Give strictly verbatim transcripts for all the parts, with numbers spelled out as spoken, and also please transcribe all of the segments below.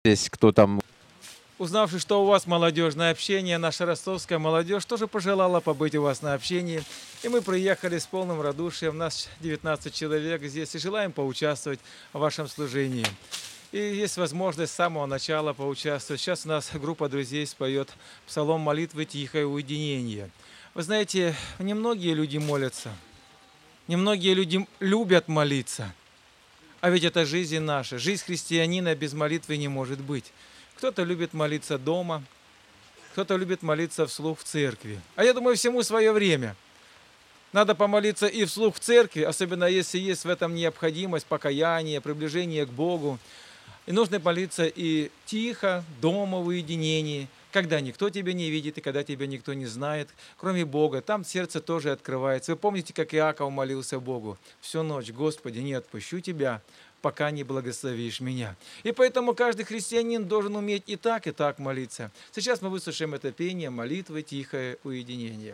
здесь, кто там. Узнавши, что у вас молодежное общение, наша ростовская молодежь тоже пожелала побыть у вас на общении. И мы приехали с полным радушием, нас девятнадцать человек здесь, и желаем поучаствовать в вашем служении. И есть возможность с самого начала поучаствовать. Сейчас у нас группа друзей споет псалом молитвы «Тихое уединение». Вы знаете, немногие люди молятся, немногие люди любят молиться. А ведь это жизнь наша. Жизнь христианина без молитвы не может быть. Кто-то любит молиться дома, кто-то любит молиться вслух в церкви. А я думаю, всему свое время. Надо помолиться и вслух в церкви, особенно если есть в этом необходимость, покаяние, приближение к Богу. И нужно молиться и тихо, дома, в уединении, когда никто тебя не видит и когда тебя никто не знает, кроме Бога. Там сердце тоже открывается. Вы помните, как Иаков молился Богу всю ночь: «Господи, не отпущу тебя, пока не благословишь меня». И поэтому каждый христианин должен уметь и так, и так молиться. Сейчас мы выслушаем это пение молитвы «Тихое уединение».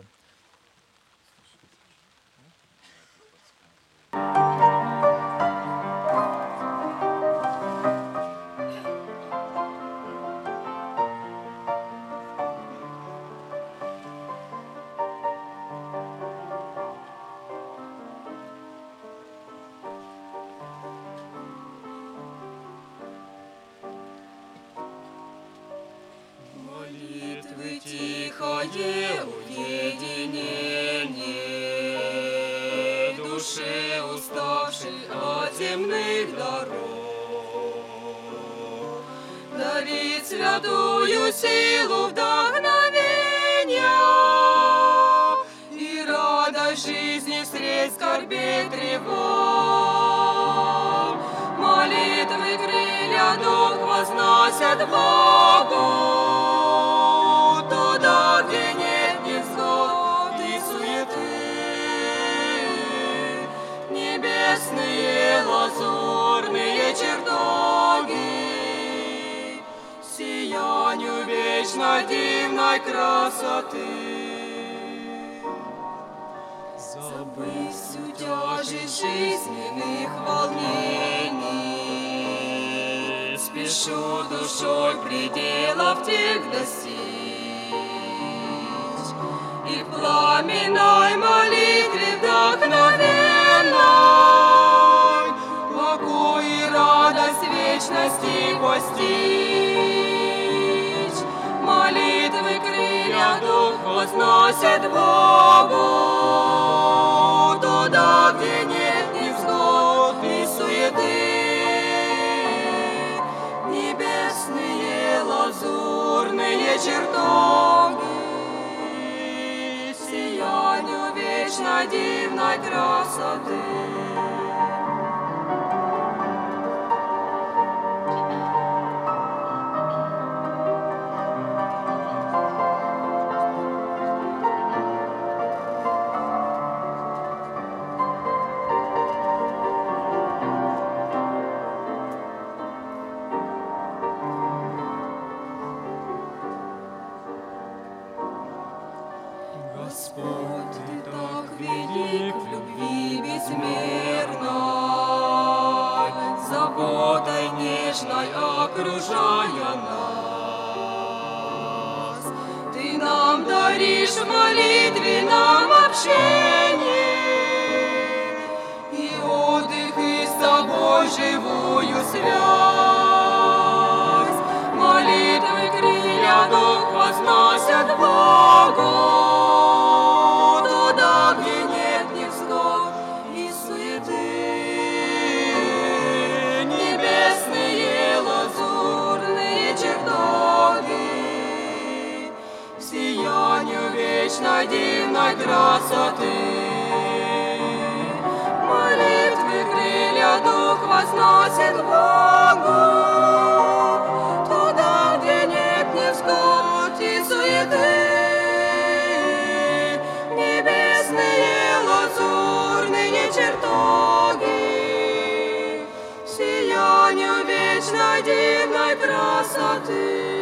Тихое уединение душе уставшей от земных дорог дарит святую силу вдохновения и радость жизни средь скорбей тревог. Молитвы крылья дух возносят Богу, где нет невзгод и суеты, небесные лазурные чертоги, сиянию вечно дивной красоты. Забыв всю тяжесть жизненных волнений, спешу душой пределов тех достичь. И в пламенной молитве вдохновенной покой и радость вечности постичь. Молитвы крылья дух возносит Богу, туда, где нет невзгод и суеты, небесные лазурные чертоги, сиянию вечно дивной красоты. Господь, Ты так велик в любви безмерной, заботой нежной окружая нас. Ты нам даришь в молитве нам общение и отдых, и с Тобой живую связь. Молитвы крылья дух возносят Богу, где нет невзгод и суеты, небесные лазурные чертоги, сиянию вечно дивной красоты. Молитвы крылья дух возносит Богу, туда, где нет невзгод и суеты, чертоги, сиянию вечно дивной красоты.